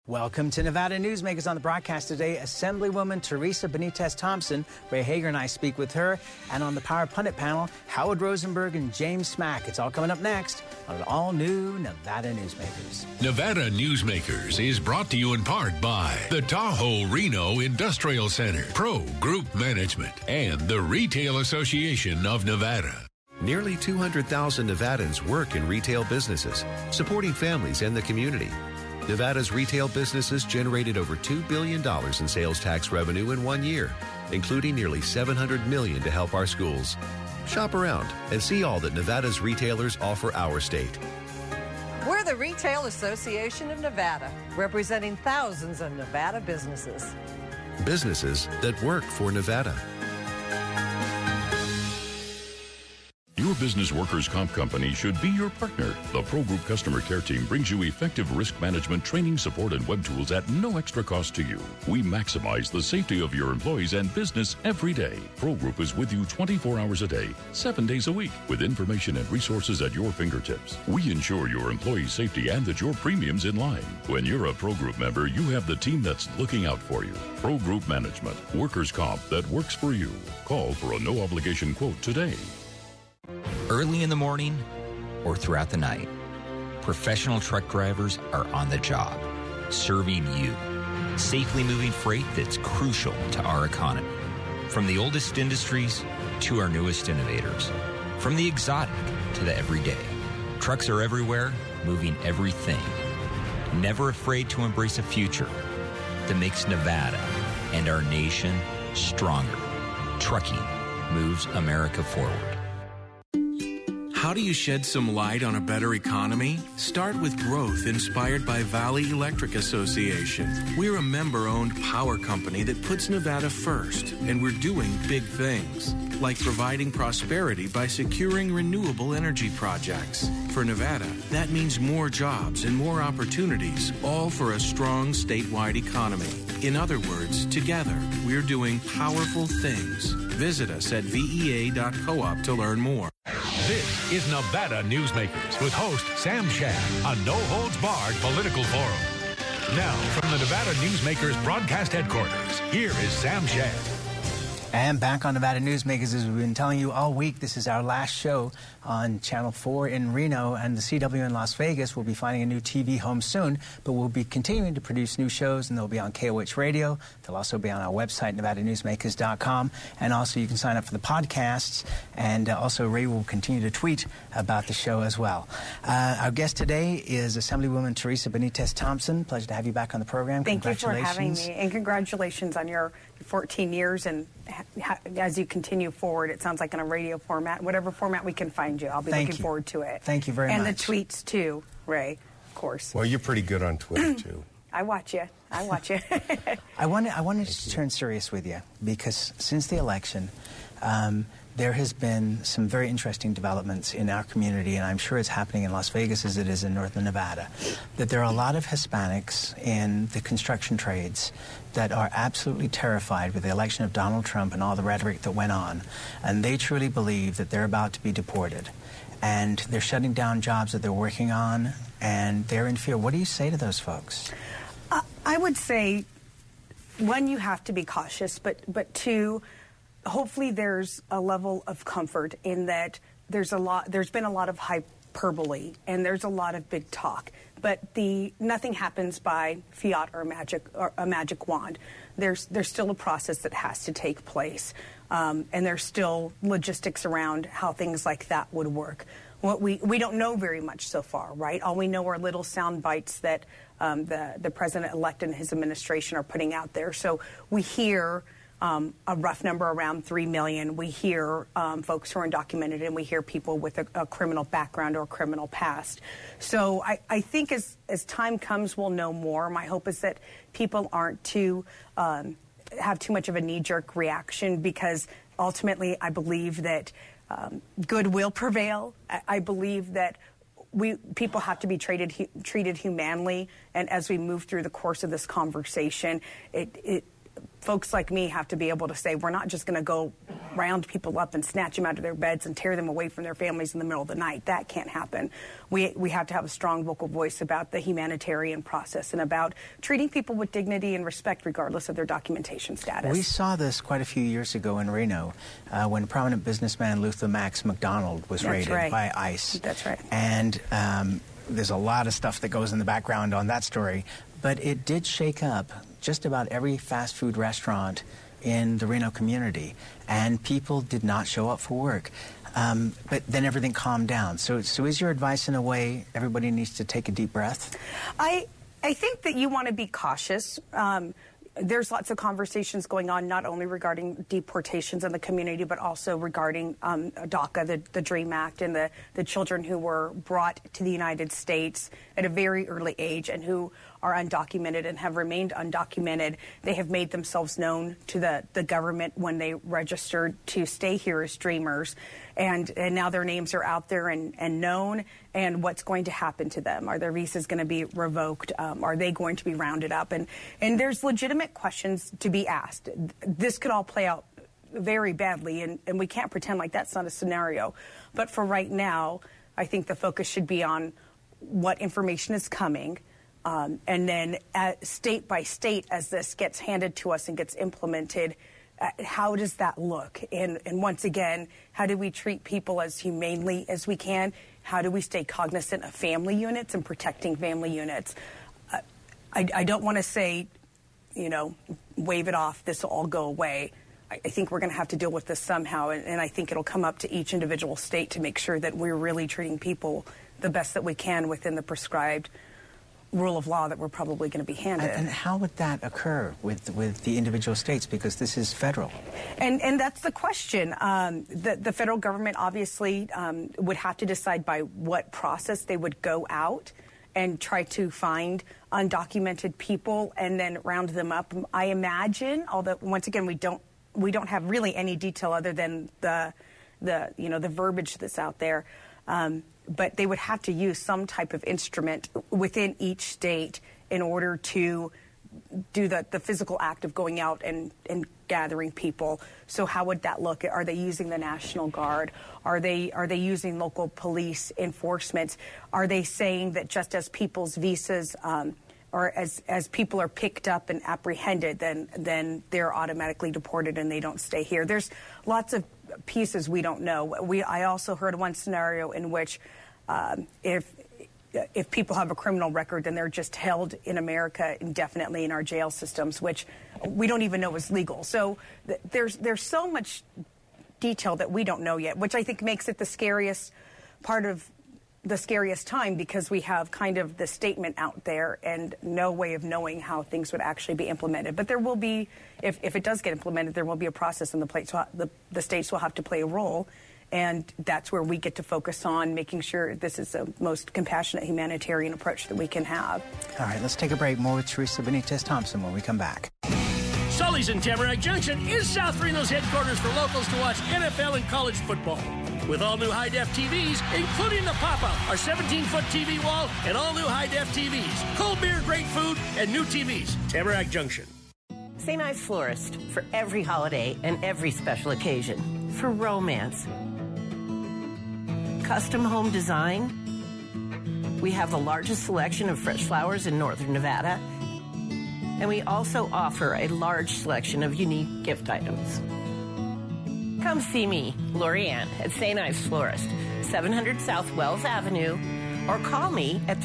Welcome to Nevada Newsmakers. On the broadcast today, Assemblywoman Teresa Benitez Thompson. Ray Hager and I speak with her. And on the Power Pundit panel, Howard Rosenberg and James Smack. It's all coming up next on an all-new Nevada Newsmakers. Nevada Newsmakers is brought to you in part by the Tahoe Reno Industrial Center, Pro Group Management, and the Retail Association of Nevada. Nearly 200,000 Nevadans work in retail businesses, supporting families and the community. Nevada's retail businesses generated over $2 billion in sales tax revenue in 1 year, including nearly $700 million to help our schools. Shop around and see all that Nevada's retailers offer our state. We're the Retail Association of Nevada, representing thousands of Nevada businesses. Businesses that work for Nevada. Your business workers' comp company should be your partner. The Pro Group Customer Care Team brings you effective risk management, training, support, and web tools at no extra cost to you. We maximize the safety of your employees and business every day. Pro Group is with you 24 hours a day, 7 days a week, with information and resources at your fingertips. We ensure your employees' safety and that your premium's in line. When you're a Pro Group member, you have the team that's looking out for you. Pro Group Management, workers' comp that works for you. Call for a no-obligation quote today. Early in the morning or throughout the night, professional truck drivers are on the job, serving you, safely moving freight that's crucial to our economy. From the oldest industries to our newest innovators, from the exotic to the everyday, trucks are everywhere, moving everything. Never afraid to embrace a future that makes Nevada and our nation stronger. Trucking moves America forward. How do you shed some light on a better economy? Start with growth inspired by Valley Electric Association. We're a member-owned power company that puts Nevada first, and we're doing big things, like providing prosperity by securing renewable energy projects. For Nevada, that means more jobs and more opportunities, all for a strong statewide economy. In other words, together, we're doing powerful things. Visit us at vea.coop to learn more. This is Nevada Newsmakers with host Sam Shad, a no-holds-barred political forum. Now, from the Nevada Newsmakers broadcast headquarters, here is Sam Shad. And back on Nevada Newsmakers, as we've been telling you all week, this is our last show on Channel 4 in Reno, and the CW in Las Vegas will be finding a new TV home soon, but we'll be continuing to produce new shows, and they'll be on KOH Radio. They'll also be on our website, NevadaNewsmakers.com, and also you can sign up for the podcasts, and also Ray will continue to tweet about the show as well. Our guest today is Assemblywoman Teresa Benitez Thompson. Pleasure to have you back on the program. Thank you for having me, and congratulations on your 14 years, and as you continue forward, it sounds like in a radio format, whatever format we can find you. I'll be looking forward to it. Thank you very much. And the tweets, too, Ray, of course. Well, you're pretty good on Twitter, too. I watch you. I wanted to turn serious with you, because since the election, there has been some very interesting developments in our community, and I'm sure it's happening in Las Vegas as it is in northern Nevada, that there are a lot of Hispanics in the construction trades that are absolutely terrified with the election of Donald Trump and all the rhetoric that went on, and they truly believe that they're about to be deported. And they're shutting down jobs that they're working on, and they're in fear. What do you say to those folks? I would say, one, you have to be cautious, but two, hopefully there's a level of comfort in that there's been a lot of hyperbole and there's a lot of big talk, but nothing happens by fiat or a magic wand. There's still a process that has to take place, and there's still logistics around how things like that would work. What we don't know very much so far, right? All we know are little sound bites that the president-elect and his administration are putting out there. So we hear a rough number around 3 million. We hear folks who are undocumented, and we hear people with a criminal background or a criminal past. So I think as time comes, we'll know more. My hope is that people aren't have too much of a knee-jerk reaction, because ultimately I believe that good will prevail. I believe that people have to be treated humanely, and as we move through the course of this conversation, folks like me have to be able to say, we're not just going to go round people up and snatch them out of their beds and tear them away from their families in the middle of the night. That can't happen. We have to have a strong vocal voice about the humanitarian process and about treating people with dignity and respect regardless of their documentation status. We saw this quite a few years ago in Reno when prominent businessman Luther Max McDonald was raided by ICE. That's right. And there's a lot of stuff that goes in the background on that story, but it did shake up just about every fast food restaurant in the Reno community, and people did not show up for work. But then everything calmed down. So is your advice, in a way, everybody needs to take a deep breath? I think that you want to be cautious. There's lots of conversations going on, not only regarding deportations in the community, but also regarding DACA, the DREAM Act, and the children who were brought to the United States at a very early age and who are undocumented and have remained undocumented. They have made themselves known to the government when they registered to stay here as dreamers. And now their names are out there and known. And what's going to happen to them? Are their visas going to be revoked? Are they going to be rounded up? And there's legitimate questions to be asked. This could all play out very badly, and we can't pretend like that's not a scenario. But for right now, I think the focus should be on what information is coming, and then state by state, as this gets handed to us and gets implemented, how does that look? And once again, how do we treat people as humanely as we can? How do we stay cognizant of family units and protecting family units? I don't want to say, wave it off, this will all go away. I think we're going to have to deal with this somehow, and I think it'll come up to each individual state to make sure that we're really treating people the best that we can within the prescribed rule of law that we're probably going to be handed. And how would that occur with the individual states, because this is federal? And that's the question. The federal government obviously would have to decide by what process they would go out and try to find undocumented people and then round them up. I imagine, although once again we don't have really any detail other than the verbiage that's out there. But they would have to use some type of instrument within each state in order to do the physical act of going out and gathering people. So how would that look? Are they using the National Guard? Are they using local police enforcement? Are they saying that just as people's visas or as people are picked up and apprehended, then they're automatically deported and they don't stay here? There's lots of pieces we don't know. I also heard one scenario in which if people have a criminal record, then they're just held in America indefinitely in our jail systems, which we don't even know is legal. So there's so much detail that we don't know yet, which I think makes it the scariest part of the scariest time, because we have kind of the statement out there and no way of knowing how things would actually be implemented. But there will be, if it does get implemented, there will be a process, and the states will have to play a role. And that's where we get to focus on making sure this is the most compassionate humanitarian approach that we can have. All right, let's take a break. More with Teresa Benitez-Thompson when we come back. Sully's in Tamarack Junction is South Reno's headquarters for locals to watch NFL and college football. With all new high-def TVs, including the pop-up, our 17-foot TV wall, and all new high-def TVs. Cold beer, great food, and new TVs. Tamarack Junction. St. Ives Florist, for every holiday and every special occasion. For romance. Custom home design. We have the largest selection of fresh flowers in northern Nevada. And we also offer a large selection of unique gift items. Come see me, Lorianne, at St. Ives Florist, 700 South Wells Avenue, or call me at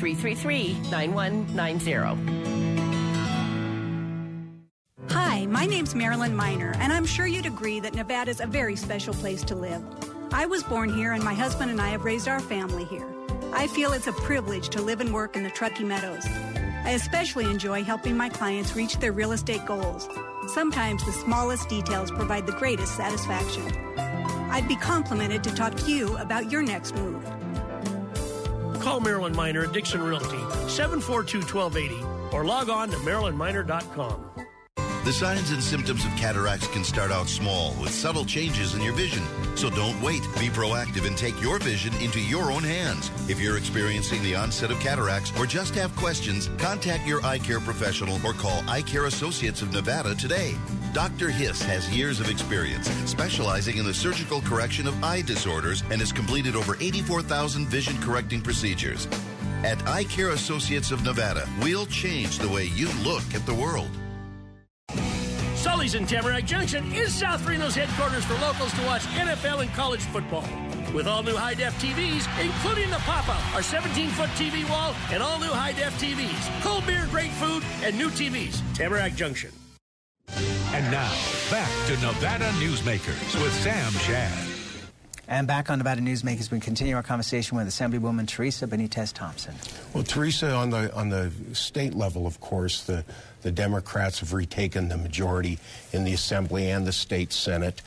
333-9190. Hi, my name's Marilyn Miner, and I'm sure you'd agree that Nevada's a very special place to live. I was born here, and my husband and I have raised our family here. I feel it's a privilege to live and work in the Truckee Meadows. I especially enjoy helping my clients reach their real estate goals. Sometimes the smallest details provide the greatest satisfaction. I'd be complimented to talk to you about your next move. Call Marilyn Miner at Dixon Realty, 742-1280, or log on to marilynminer.com. The signs and symptoms of cataracts can start out small with subtle changes in your vision. So don't wait. Be proactive and take your vision into your own hands. If you're experiencing the onset of cataracts or just have questions, contact your eye care professional or call Eye Care Associates of Nevada today. Dr. Hiss has years of experience specializing in the surgical correction of eye disorders and has completed over 84,000 vision-correcting procedures. At Eye Care Associates of Nevada, we'll change the way you look at the world. Sully's in Tamarack Junction is South Reno's headquarters for locals to watch NFL and college football. With all new high-def TVs, including the pop-up, our 17-foot TV wall, and all new high-def TVs. Cold beer, great food, and new TVs. Tamarack Junction. And now, back to Nevada Newsmakers with Sam Shad. And back on Nevada Newsmakers, we continue our conversation with Assemblywoman Teresa Benitez Thompson. Well, Teresa, on the state level, of course, the Democrats have retaken the majority in the Assembly and the state Senate.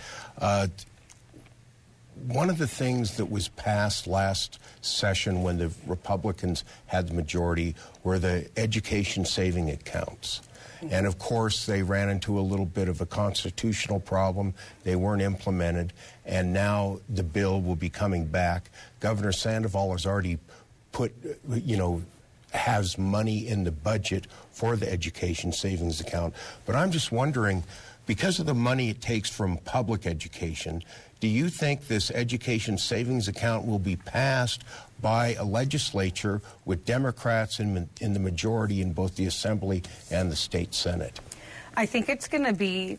One of the things that was passed last session when the Republicans had the majority were the education saving accounts. And, of course, they ran into a little bit of a constitutional problem. They weren't implemented, and now the bill will be coming back. Governor Sandoval has already put, has money in the budget for the education savings account. But I'm just wondering, because of the money it takes from public education, do you think this education savings account will be passed by a legislature with Democrats in the majority in both the Assembly and the state Senate? I think it's going to be,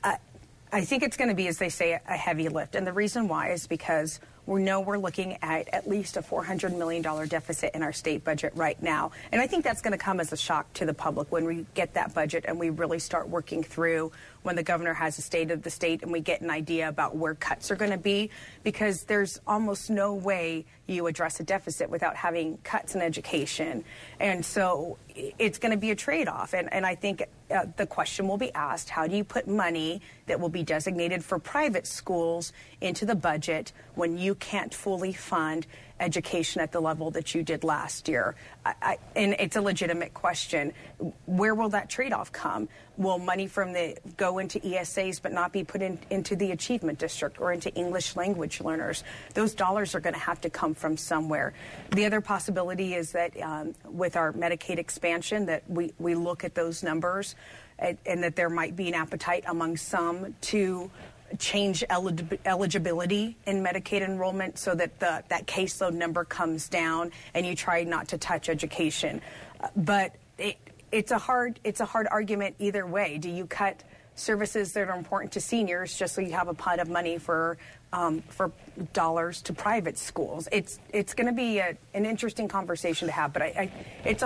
as they say, a heavy lift. And the reason why is because we're looking at least a $400 million deficit in our state budget right now. And I think that's going to come as a shock to the public when we get that budget and we really start working through when the governor has a state of the state and we get an idea about where cuts are going to be, because there's almost no way you address a deficit without having cuts in education. And so it's going to be a trade-off. And I think the question will be asked, how do you put money that will be designated for private schools into the budget when you can't fully fund education at the level that you did last year? And it's a legitimate question. Where will that trade-off come? Will money from go into ESAs but not be put into the Achievement District or into English language learners? Those dollars are going to have to come from somewhere. The other possibility is that with our Medicaid expansion, that we look at those numbers and that there might be an appetite among some to change eligibility in Medicaid enrollment so that that caseload number comes down and you try not to touch education. But it's a hard argument either way. Do you cut services that are important to seniors just so you have a pot of money for dollars to private schools? It's going to be an interesting conversation to have, but it's a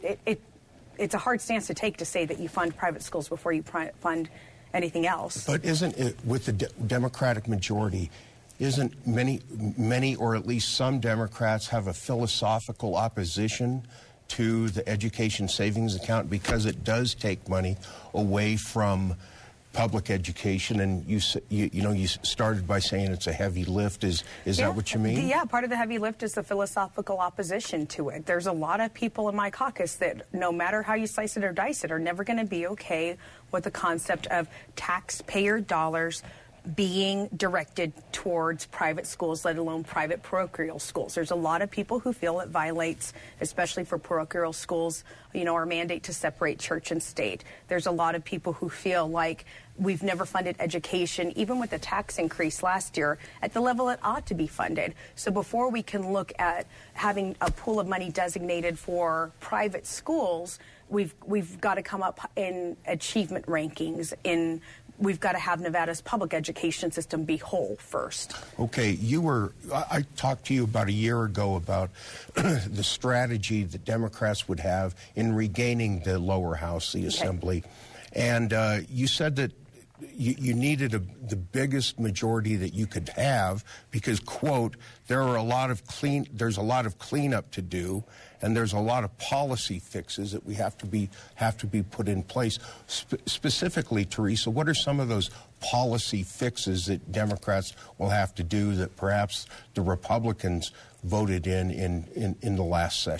hard stance to take to say that you fund private schools before you fund anything else. But isn't it, with the Democratic majority, isn't many or at least some Democrats have a philosophical opposition to the education savings account because it does take money away from public education? And you started by saying it's a heavy lift. Is that what you mean? Yeah, part of the heavy lift is the philosophical opposition to it. There's a lot of people in my caucus that, no matter how you slice it or dice it, are never going to be okay with the concept of taxpayer dollars being directed towards private schools, let alone private parochial schools. There's a lot of people who feel it violates, especially for parochial schools, our mandate to separate church and state. There's a lot of people who feel like we've never funded education, even with the tax increase last year, at the level it ought to be funded. So before we can look at having a pool of money designated for private schools, we've got to come up in achievement rankings. We've got to have Nevada's public education system be whole first. Okay, I talked to you about a year ago about the strategy that Democrats would have in regaining the lower house, the Assembly. And you said that you needed the biggest majority that you could have because, quote, there's a lot of cleanup to do, and there's a lot of policy fixes that we have to be put in place. Specifically, Teresa, what are some of those policy fixes that Democrats will have to do that perhaps the Republicans voted in the last session?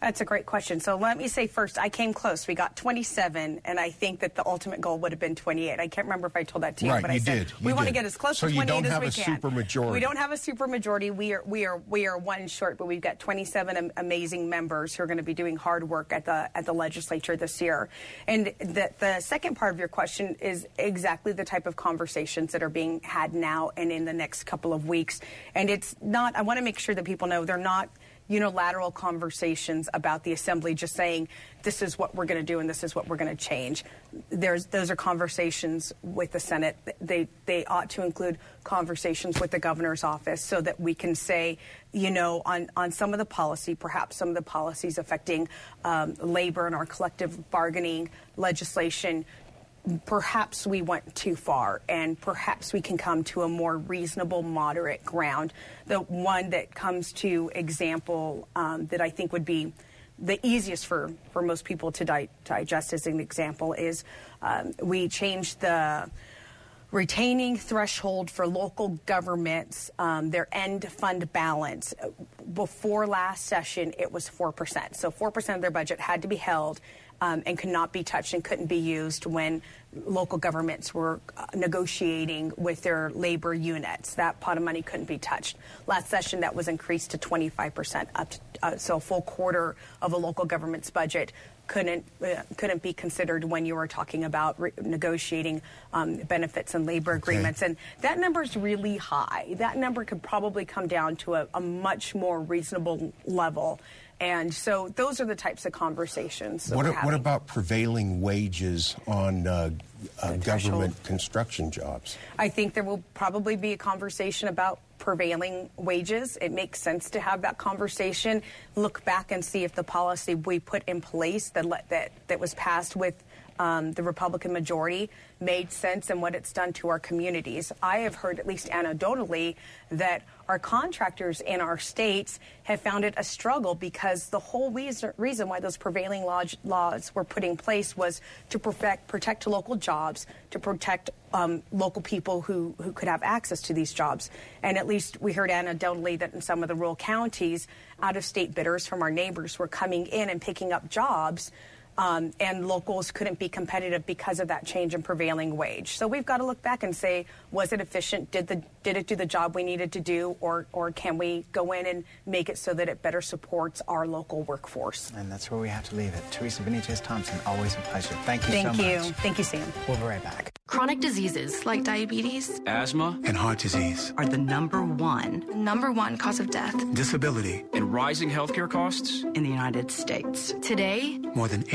That's a great question. So let me say first, I came close. We got 27, and I think that the ultimate goal would have been 28. I can't remember if I told that to you, right, but I said we want to get as close to 28 as we can. So you don't have a supermajority. We don't have a supermajority. We are one short, but we've got 27 amazing members who are going to be doing hard work at the legislature this year. And the second part of your question is exactly the type of conversations that are being had now and in the next couple of weeks. And it's not. I want to make sure that people know they're not unilateral conversations about the assembly just saying this is what we're going to do and this is what we're going to change. Those are conversations with the Senate. They ought to include conversations with the governor's office so that we can say, on some of the policy, perhaps some of the policies affecting labor and our collective bargaining legislation, perhaps we went too far, and perhaps we can come to a more reasonable, moderate ground. The one that comes to example that I think would be the easiest for most people to digest as an example is we changed the retaining threshold for local governments, their end fund balance. Before last session, it was 4%. So 4% of their budget had to be held and could not be touched and couldn't be used when local governments were negotiating with their labor units. That pot of money couldn't be touched. Last session, that was increased to 25%, up to, so a full quarter of a local government's budget couldn't be considered when you were talking about negotiating benefits and labor agreements. And that number is really high. That number could probably come down to a much more reasonable level. And so those are the types of conversations that we're having. What about prevailing wages on government construction jobs? I think there will probably be a conversation about prevailing wages. It makes sense to have that conversation, look back and see if the policy we put in place that was passed with the Republican majority made sense and what it's done to our communities. I have heard, at least anecdotally, that our contractors in our states have found it a struggle because the whole reason why those prevailing laws were put in place was to protect local jobs, to protect local people who could have access to these jobs. And at least we heard anecdotally that in some of the rural counties, out-of-state bidders from our neighbors were coming in and picking up jobs, and locals couldn't be competitive because of that change in prevailing wage. So we've got to look back and say, was it efficient? Did it do the job we needed to do? Or can we go in and make it so that it better supports our local workforce? And that's where we have to leave it. Teresa Benitez-Thompson, always a pleasure. Thank you so much. Thank you. Thank you, Sam. We'll be right back. Chronic diseases like diabetes, asthma, and heart disease are the number one cause of death, disability, and rising healthcare costs in the United States. Today, more than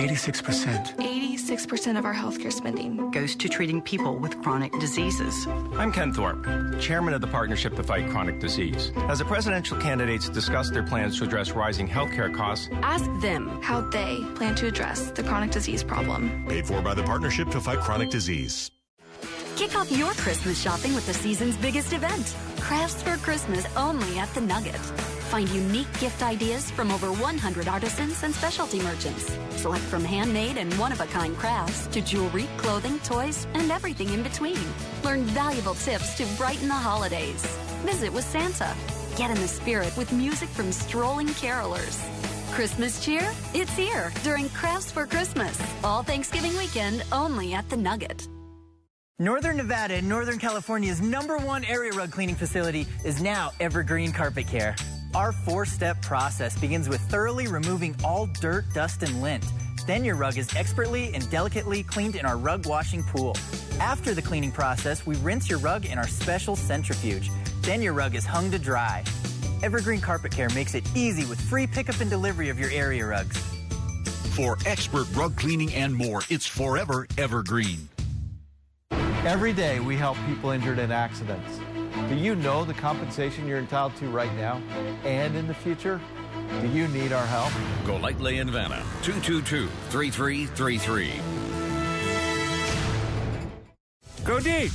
86% of our healthcare spending goes to treating people with chronic diseases. I'm Ken Thorpe, chairman of the Partnership to Fight Chronic Disease. As the presidential candidates discuss their plans to address rising healthcare costs, ask them how they plan to address the chronic disease problem. Paid for by the Partnership to Fight Chronic Disease. Kick off your Christmas shopping with the season's biggest event, Crafts for Christmas, only at the Nugget. Find unique gift ideas from over 100 artisans and specialty merchants. Select from handmade and one-of-a-kind crafts to jewelry, clothing, toys, and everything in between. Learn valuable tips to brighten the holidays. Visit with Santa. Get in the spirit with music from strolling carolers. Christmas cheer? It's here during Crafts for Christmas. All Thanksgiving weekend, only at the Nugget. Northern Nevada and Northern California's #1 area rug cleaning facility is now Evergreen Carpet Care. Our 4-step process begins with thoroughly removing all dirt, dust, and lint. Then your rug is expertly and delicately cleaned in our rug washing pool. After the cleaning process, we rinse your rug in our special centrifuge. Then your rug is hung to dry. Evergreen Carpet Care makes it easy with free pickup and delivery of your area rugs. For expert rug cleaning and more, it's forever Evergreen. Every day we help people injured in accidents. Do you know the compensation you're entitled to right now and in the future? Do you need our help? Golightly in Vanna, 222-3333. Go deep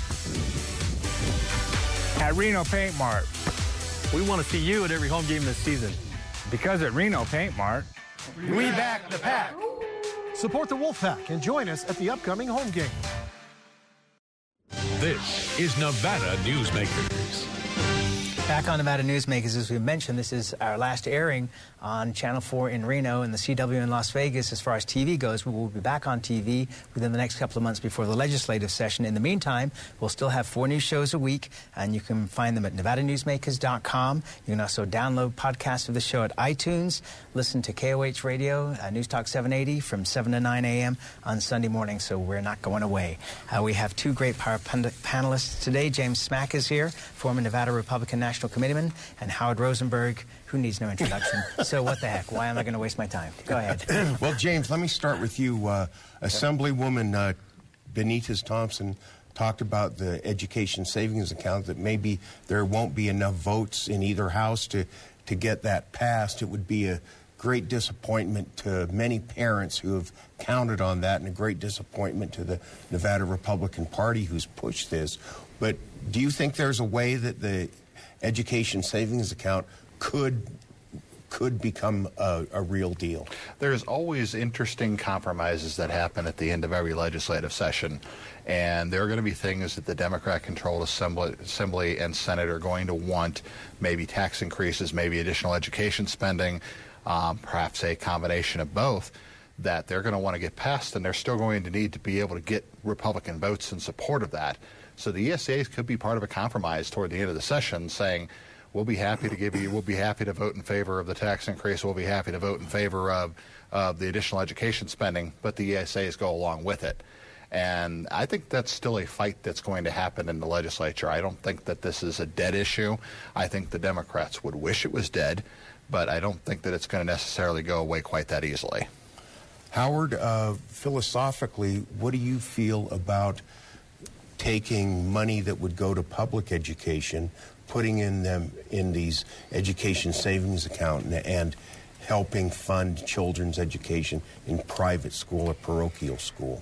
at Reno Paint Mart. We want to see you at every home game this season. Because at Reno Paint Mart, we back the pack. Support the Wolfpack and join us at the upcoming home game. This is Nevada Newsmakers. Back on Nevada Newsmakers, as we mentioned, this is our last airing on Channel 4 in Reno and the CW in Las Vegas. As far as TV goes, we will be back on TV within the next couple of months before the legislative session. In the meantime, we'll still have 4 new shows a week, and you can find them at NevadaNewsmakers.com. You can also download podcasts of the show at iTunes, listen to KOH Radio, News Talk 780 from 7 to 9 a.m. on Sunday morning, so we're not going away. We have 2 great panelists today. James Smack is here, former Nevada Republican National Committeeman, and Howard Rosenberg, who needs no introduction. So what the heck? Why am I going to waste my time? Go ahead. Well, James, let me start with you. Assemblywoman Benitez Thompson talked about the education savings account, that maybe there won't be enough votes in either house to get that passed. It would be a great disappointment to many parents who have counted on that, and a great disappointment to the Nevada Republican Party who's pushed this. But do you think there's a way that the education savings account could become a real deal? There's always interesting compromises that happen at the end of every legislative session, and there are going to be things that the Democrat-controlled Assembly and Senate are going to want, maybe tax increases, maybe additional education spending, perhaps a combination of both, that they're going to want to get passed, and they're still going to need to be able to get Republican votes in support of that. So the ESAs could be part of a compromise toward the end of the session, saying, we'll be happy to vote in favor of the tax increase, we'll be happy to vote in favor of the additional education spending, but the ESAs go along with it. And I think that's still a fight that's going to happen in the legislature. I don't think that this is a dead issue. I think the Democrats would wish it was dead, but I don't think that it's going to necessarily go away quite that easily. Howard, philosophically, what do you feel about taking money that would go to public education, putting them in these education savings account, and helping fund children's education in private school or parochial school?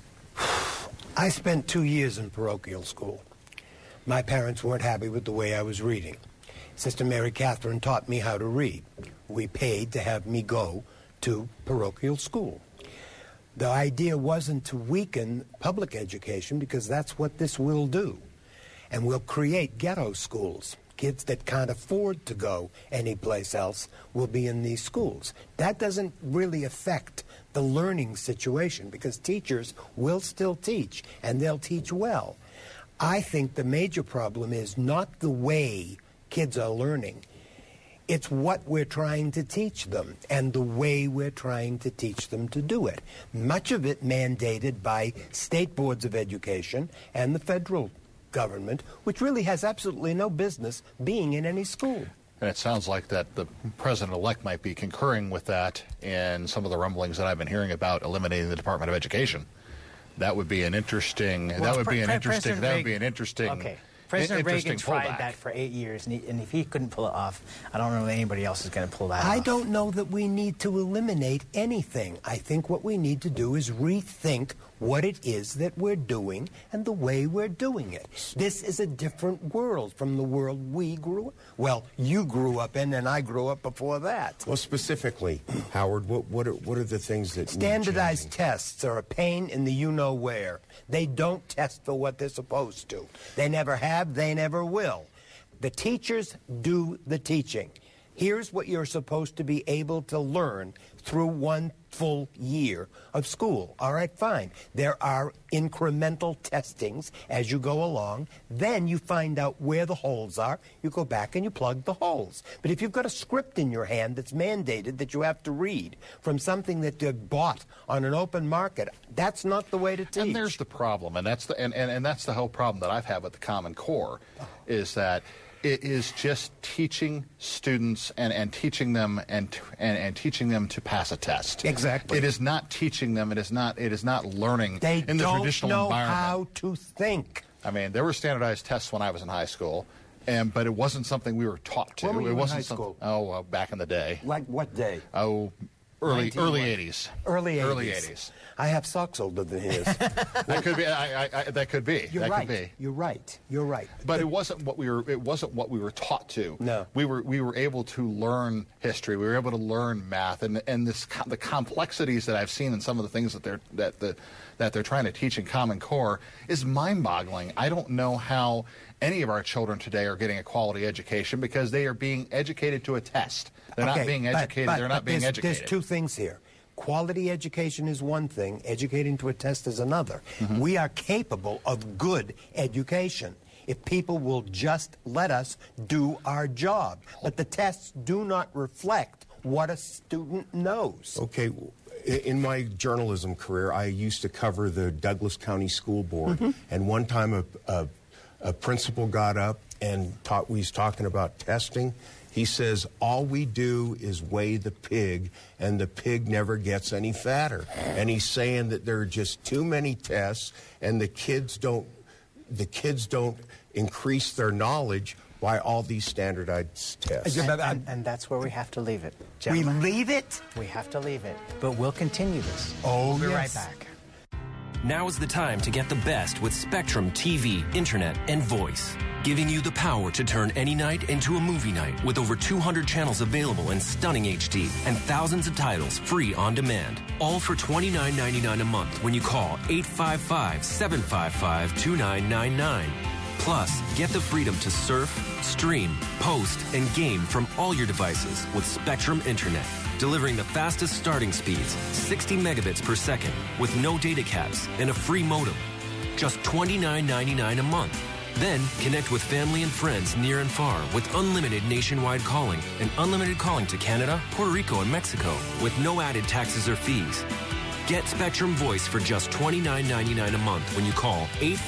I spent 2 years in parochial school. My parents weren't happy with the way I was reading. Sister Mary Catherine taught me how to read. We paid to have me go to parochial school. The idea wasn't to weaken public education, because that's what this will do. And we'll create ghetto schools. Kids that can't afford to go anyplace else will be in these schools. That doesn't really affect the learning situation, because teachers will still teach, and they'll teach well. I think the major problem is not the way kids are learning. It's what we're trying to teach them and the way we're trying to teach them to do it. Much of it mandated by state boards of education and the federal government, which really has absolutely no business being in any school. And it sounds like that the president-elect might be concurring with that in some of the rumblings that I've been hearing about eliminating the Department of Education. That would be an interesting. Okay. President Reagan tried that for 8 years, and if he couldn't pull it off, I don't know that anybody else is going to pull that off. I don't know that we need to eliminate anything. I think what we need to do is rethink what it is that we're doing and the way we're doing it. This is a different world from the world we grew up. Well, you grew up in, and I grew up before that. Well, specifically, Howard, what are the things that standardized tests are a pain in the you-know-where. They don't test for what they're supposed to. They never have, they never will. The teachers do the teaching. Here's what you're supposed to be able to learn through 1 full year of school. All right, fine. There are incremental testings as you go along. Then you find out where the holes are. You go back and you plug the holes. But if you've got a script in your hand that's mandated that you have to read from something that you bought on an open market, that's not the way to teach. And there's the problem, and that's the whole problem that I've had with the Common Core, is that it is just teaching students and teaching them and teaching them to pass a test. Exactly. It is not teaching them. It is not learning in the traditional environment. They don't know how to think. I mean, there were standardized tests when I was in high school, but it wasn't something we were taught to. When were you it wasn't in high school? Back in the day. Like what day? Early 80s. Early 80s. Early 80s. I have socks older than his. That could be. That could be. You're that right. Could be. You're right. You're right. But it wasn't what we were. It wasn't what we were taught to. No. We were able to learn history. We were able to learn math, and the complexities that I've seen in some of the things that they're trying to teach in Common Core is mind-boggling. I don't know how any of our children today are getting a quality education because they are being educated to a test. They're not being educated. They're not being educated. There's two things here. Quality education is one thing. Educating to a test is another. Mm-hmm. We are capable of good education if people will just let us do our job. But the tests do not reflect what a student knows. Okay. In my journalism career, I used to cover the Douglas County School Board. Mm-hmm. And one time a principal got up and we was talking about testing. He says, all we do is weigh the pig, and the pig never gets any fatter. And he's saying that there are just too many tests, and the kids don't increase their knowledge by all these standardized tests. And that's where we have to leave it, gentlemen. We leave it? We have to leave it. But we'll continue this. Oh, we'll be yes. right back. Now is the time to get the best with Spectrum TV, Internet, and Voice. Giving you the power to turn any night into a movie night with over 200 channels available in stunning HD and thousands of titles free on demand. All for $29.99 a month when you call 855-755-2999. Plus, get the freedom to surf, stream, post, and game from all your devices with Spectrum Internet. Delivering the fastest starting speeds, 60 megabits per second, with no data caps and a free modem. Just $29.99 a month. Then, connect with family and friends near and far with unlimited nationwide calling and unlimited calling to Canada, Puerto Rico, and Mexico with no added taxes or fees. Get Spectrum Voice for just $29.99 a month when you call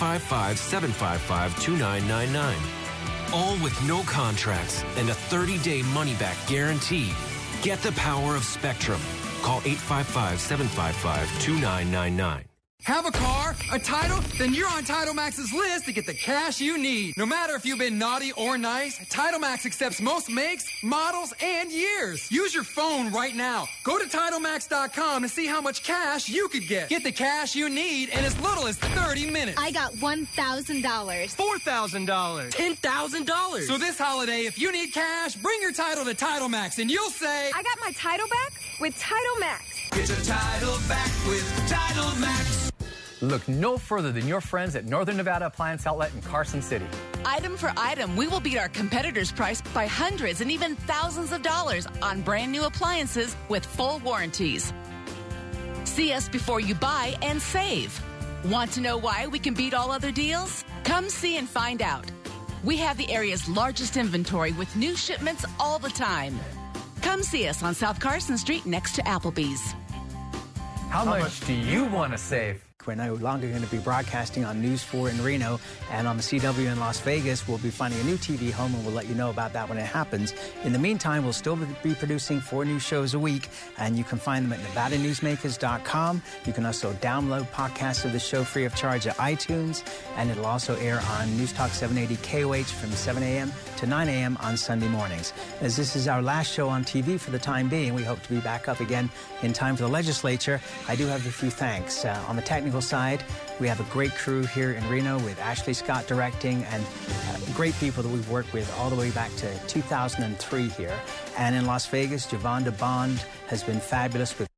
855-755-2999. All with no contracts and a 30-day money-back guarantee. Get the power of Spectrum. Call 855-755-2999. Have a car, a title? Then you're on Title Max's list to get the cash you need. No matter if you've been naughty or nice, Title Max accepts most makes, models, and years. Use your phone right now. Go to TitleMax.com to see how much cash you could get. Get the cash you need in as little as 30 minutes. I got $1,000. $4,000. $10,000. So this holiday, if you need cash, bring your title to Title Max and you'll say, I got my title back with Title Max. Get your title back with Title Max. Look no further than your friends at Northern Nevada Appliance Outlet in Carson City. Item for item, we will beat our competitors' price by hundreds and even thousands of dollars on brand new appliances with full warranties. See us before you buy and save. Want to know why we can beat all other deals? Come see and find out. We have the area's largest inventory with new shipments all the time. Come see us on South Carson Street next to Applebee's. How much do you want to save? We're no longer going to be broadcasting on News 4 in Reno and on the CW in Las Vegas. We'll be finding a new TV home, and we'll let you know about that when it happens. In the meantime, we'll still be producing 4 new shows a week, and you can find them at NevadaNewsmakers.com. You can also download podcasts of the show free of charge at iTunes, and it'll also air on News Talk 780 KOH from 7 a.m. to 9 a.m. on Sunday mornings. As this is our last show on TV for the time being, we hope to be back up again in time for the legislature. I do have a few thanks. On the technical side, we have a great crew here in Reno with Ashley Scott directing and great people that we've worked with all the way back to 2003 here. And in Las Vegas, Javonda Bond has been fabulous with